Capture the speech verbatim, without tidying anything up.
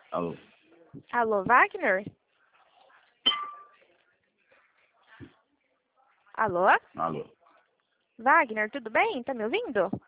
Alô? Alô, Wagner? Alô? Alô? Wagner, tudo bem? Tá me ouvindo?